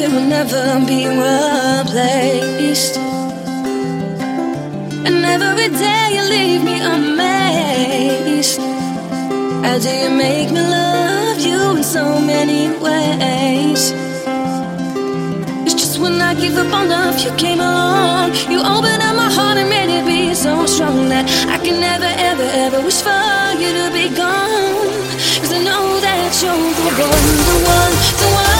it will never be replaced. And every day you leave me amazed. How do you make me love you in so many ways? It's just when I give up on love, you came along. You opened up my heart and made it be so strong that I can never, ever, ever wish for you to be gone. 'Cause I know that you're the one, the one, the one.